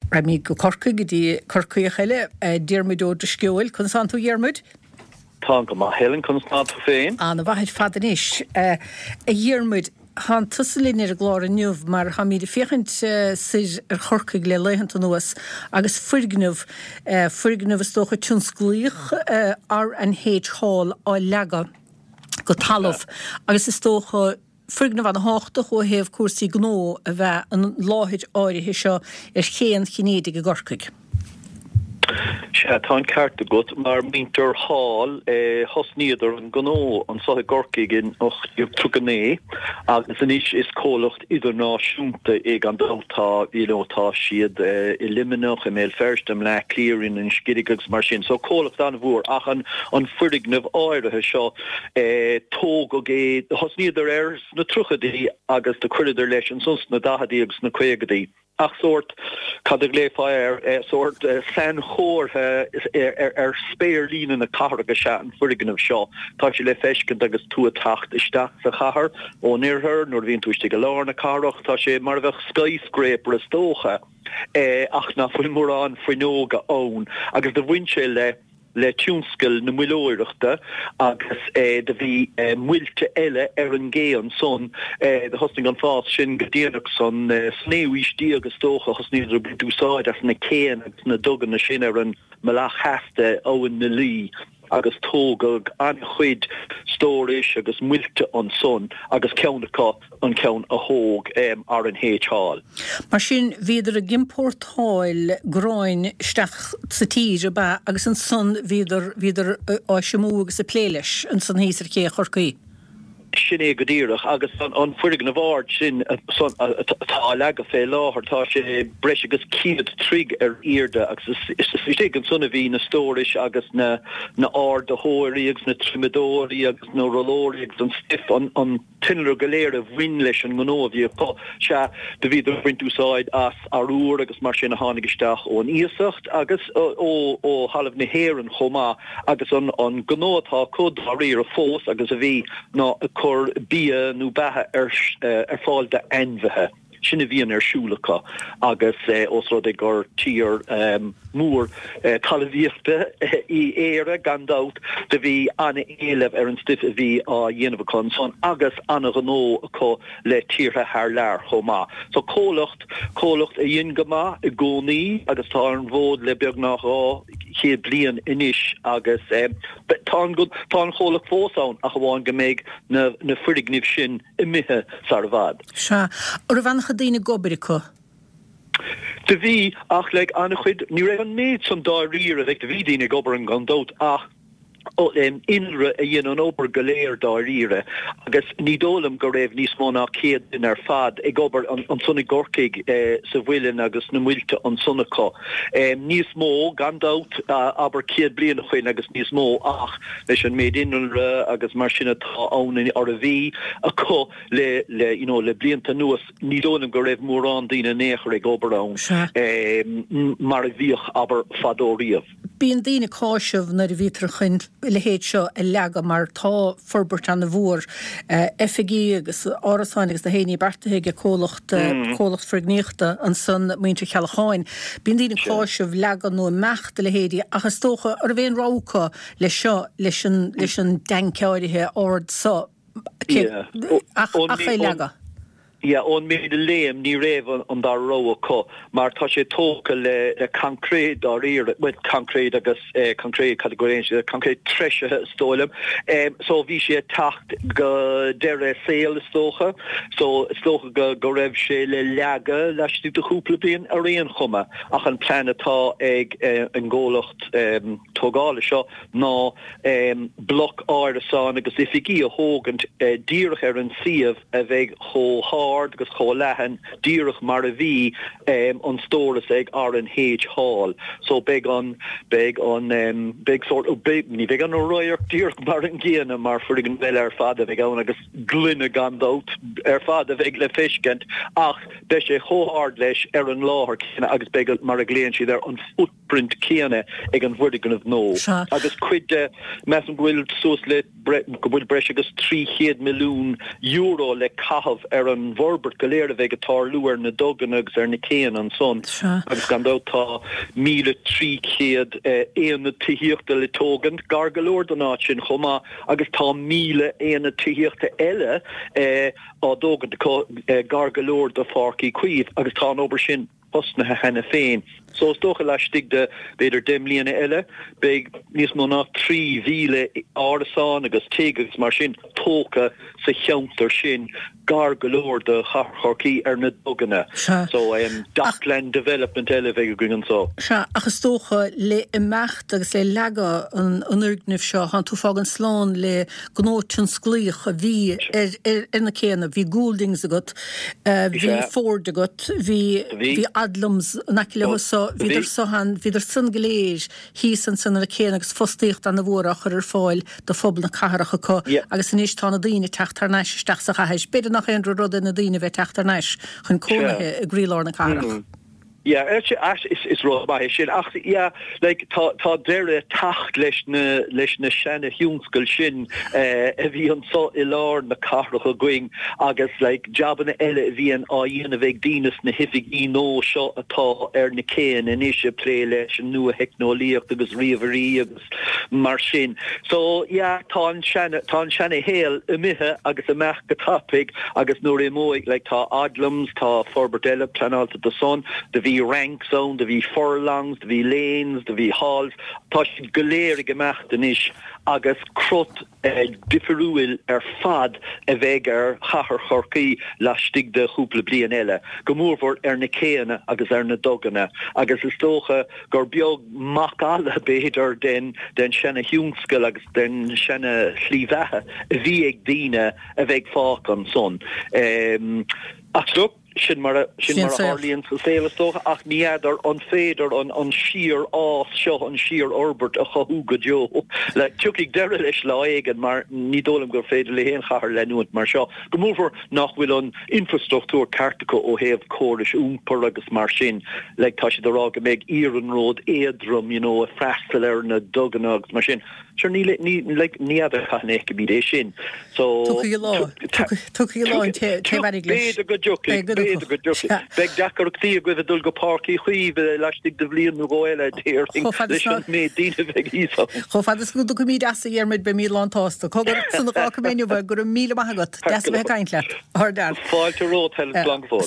Ra mí go corca gotí corcaí cheile dearmidó de sciúil chun san tú dhearmid? Tá go má Helen constant féin. Anna bhaid fadan a dhearmid han tusalín glár nniuh mar ha míad féchant sir chorcaig le leihananta nuas agus fuignmh stocha tiúnsclích ar an H Hall á lega go talamh agus is tócha fuignmh an háta ó héamh cuasaí gnó a bheith an láthid áirithe seo chéan chinéide go gorcaig. Tá ceart a gut mar minter hall hosníidir an gnó an sa gorcaig in trugané agus an is cólacht idirnáisiúnta ag an dátá tá siad I liminach I méil ferstam le clearin an skirigags mar sin so cólacht an bhór ach an fuignmh áirithe seo tóg og hosníidir na truchadaí agus de chuidir leis an sus na dahadaí agus na cuigadaí. Ach soort cad léfáir soort san chóir spéirlín in a carga se an fuigan seo tá sé le feiscin agus tú tacht isteach sa chahar ó nearthir nóir bhíon túiste go lá na carach tá sé mar bheith skyscraper is tócha ach na fuil mórrán foiinóga ón agus de bhain le túnscail na muilóireachta agus de bhí muilte eile an géan son de hosting an fás sin go déanaach son snéhuistí agus tócha hosníidir dúsáid as na céan agus na dogan na sin an malach heasta óin na lí agus tógag an chuid stóris agus muilte an son agus ceannacha an ceann a hóg ar an H Hall. Mar sin viidir a gimpórtáil groin steach sa tíre ba agus an son viidir áisiamú agus a pléiles an son hísar ché chorcaí. Sin go ddíireach agus an fuirig na bhard sin tá lega fé láthir tá sé breis agus cíad trig irde agus is an sunna bhí na stóris agus na ard a hóirí agus na trimidóí agus na rolóí agus an stiff an tinner goléir a bhrin leis an gnóhí se de bhí bhaintúsáid as arúr agus mar sin na hánigeisteach ó an íosacht agus ó halamh na héan chomá agus an gnótá cud a riir a fós agus a bhí ná chur bia nó bethe fáil de enmhethe. Sinna bhíon siúlacha agus osrod gur tír mór talvíochta I éire gandát de bhí anna éileh an stiff a bhí a dhéanamh son agus anna gnó le tíortha thar lear chomá. So cólacht a dhéon gomá I gcónaí agus tá an bhód le beag nach ché blian inis agus tá cholaach fósán a bháin go méid na fuignimh sin I mithe sar bhd. Se ar a bhancha daoine gobiricha. De bhí ach le anna chuid ní raibh an méid san dá riir a bheith de bhí daoine gobar an gandát ach inre a dhéan an obair go léir dá riire agus ní dólam go raibh níos mó ná céad in ar fad ag obair an sunna gorcaig sa bhfuilin agus na muilte an sunnacha. Níos mó gandát aber céad blian a chuin agus níos mó ach leis an méid inre agus mar sinna tá ann ar a bhí a le blianta nuas ní dólam go raibh mórrán daoine néchar ag obair ann mar a bhíoch aber fadóíomh. Bíon daoine cáisih na bhítrachin le héad seo a lega mar tá forbert an na bhór FG agus árasáin agus na héanaí bertathe cólacht frigníochta an san muinte chealacháin. Bíon daoine cáisih lega nó meachta le héadí agus tócha ar bhéon rácha le seo leis an denceáirithe ord sa ach é lega. Ja, on méid léim ní raibh an dar roa mar tá sé tóca le concrete ar ire with concrete agus concrete categories concrete treise stoilm so bhí sé tacht go deire saoil stócha so stócha go raibh sé le leaga leis de chúpla bliain a réon chuma ach an planetá ag an ggólacht tógála seo ná bloc áirasán agus ifigí a hógant díirech ar an siamh a bheith agus cho lehan díirech mar a bhí an stóras ag ar an H Hall. So big sort of big ní big an roiir díirech mar an géana mar fuigan bheith ar fada bheith an agus glunne gandát ar fada bheith le fiiscint ach de sé chóhard leis ar an láthir cinna agus big mar a gléan si ar an footprint céanna ag an bhuirdigan of nó. Agus cuid meas an bhfuil sos le bhfuil breis agus 300 milliún euro le cahabh ar an bhorbert goléir a bheith atá luar na dogan agus ar na céan an son. Agus gan tá 1,300 éana tíochta le tógan gargalóir don áit sin chomá agus tá 1,000 tíochta eile á dógan gargalóir do fárcaí cuimh agus tá an obair sin postnathe hena féin. So stocha leistig de beidir 10 mbliana eile, beag níos mó ná 3,000 árasán agus tégus mar sin tóca sa cheantar sin gargalóir de chorcaí ar na doganna. So Dachland Development eile bheith gringan so. Agus tócha le imecht agus le lega an urgnimh seo han tú fágan slán le gnótin sglích a bhí ar na céanna, bhí Gouldings agat, bhí Ford agat, bhí Adlams naci so viidir sohan viidir san geléis hí san a céan agus fostíocht an na bhórach ar fáil do phobal na caharacha có agus in tá na daoine teachtar neis isteach sa chahéis beidir nach an rud na daoine bheith teachtar neis chun cónathe a grílár na caharach. Ja, is ro by sin. Ach, ja, like tá dere tacht leis na senne hiúnskul sin vi an so ilar na carach a going agus like jobban elle vi an aien a veg dinas na hifig I no seo atá na céan in isise play leis an nua hecnolíocht agus riverí agus mar sin. So ja, tá an senne héal mithe agus a meach go topic agus nóir móig like tá Adlams, tá Forberdella planalta de son, de vi rank zone, de vi furlongs, de vi lanes, de vi halls, tá si goléir gemachten is agus crot differúil fad a bheith chachar chorcaí lastig de chúpla blian eile. Gomórfór na céanna agus na doganna. Agus is tócha gur beag mac alla beidir den senne hiúnscail agus den senne slíomhethe a bhí ag daoine a bheith fách an son. Ach look, sin mar Harlíonn sa saolas tócha ach níadar an féidir an siar ás seo an siar orbert a chathú go deo. Le tuigh deire leis láigen mar ní dólam gur féidir le héon chahar lenuint mar seo. Go mór nach bhfuil an infrastruchtúr cartacha ó héamh córis úmpar agus mar sin, le tá si dorá go méid Iarnród éadrum, a freistal ar na dogan agus mar sin. Sure ní other chanéich go bíd é sin. So tucha lá an te beidir go joking. Beg dachar tí go a dul go parkí chuí leistig de bblion nó gáile déir mé dína bheith ísa. Cho fad is go go míid as dhéarmid be míle antásta. Cogur sanna fá méniu bheith gur 1,000 maithagat, des bheith caiintle. Ardal. Fáilte rót hel blank fóil.